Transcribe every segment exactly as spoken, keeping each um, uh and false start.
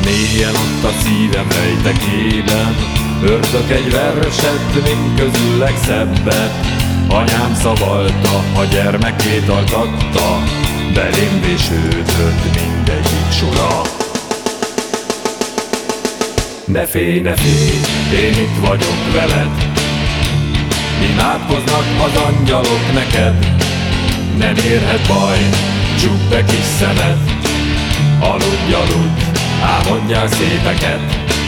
mélyen ott a szívem rejtekében, ördög egy verset, mint közül legszebbet. Anyám szavalta, a gyermekét alkatta, belém vésődött mindegyik sora. Ne félj, ne félj, én itt vagyok veled, imádkoznak az angyalok neked. Nem érhet baj, csukd be kis szemed, aludj, aludj, álmodjál szépeket.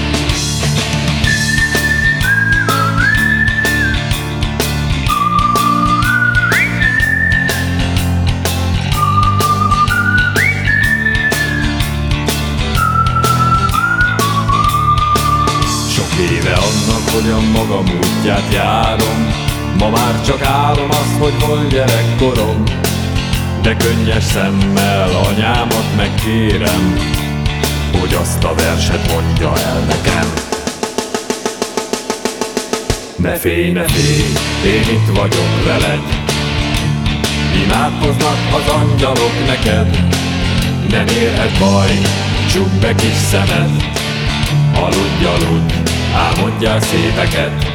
Sok éve annak, hogy a magam útját járom, ma már csak álom azt, hogy volt gyerekkorom. De könnyes szemmel anyámat megkérem, hogy azt a verset mondja el nekem. Ne félj, ne félj, én itt vagyok veled, imádkoznak az angyalok neked. Nem érhet baj, csukd be kis szemed, aludj, aludj, álmodjál szépeket.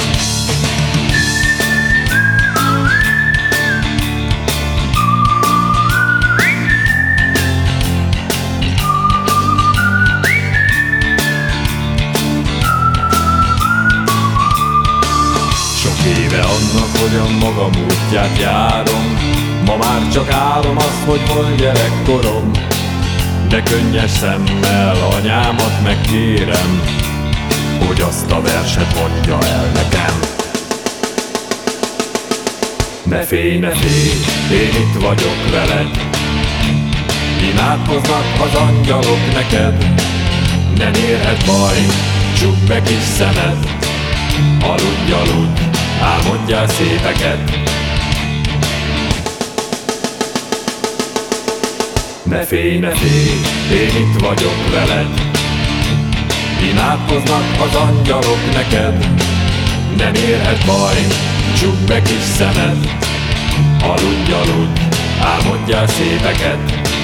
Éve annak, hogy a magam útját járom, ma már csak álom azt, hogy volt gyerekkorom. De könnyes szemmel anyámat megkérem, hogy azt a verset mondja el nekem. Ne félj, ne félj, én itt vagyok veled, imádkoznak az angyalok neked. Nem érhet baj, csukd be kis szemed, aludj, aludj, álmodjál szépeket. Ne félj, ne félj, én itt vagyok veled, imádkoznak az angyalok neked. Nem érhet baj, csukd be kis szemed, aludj, aludj, álmodjál szépeket.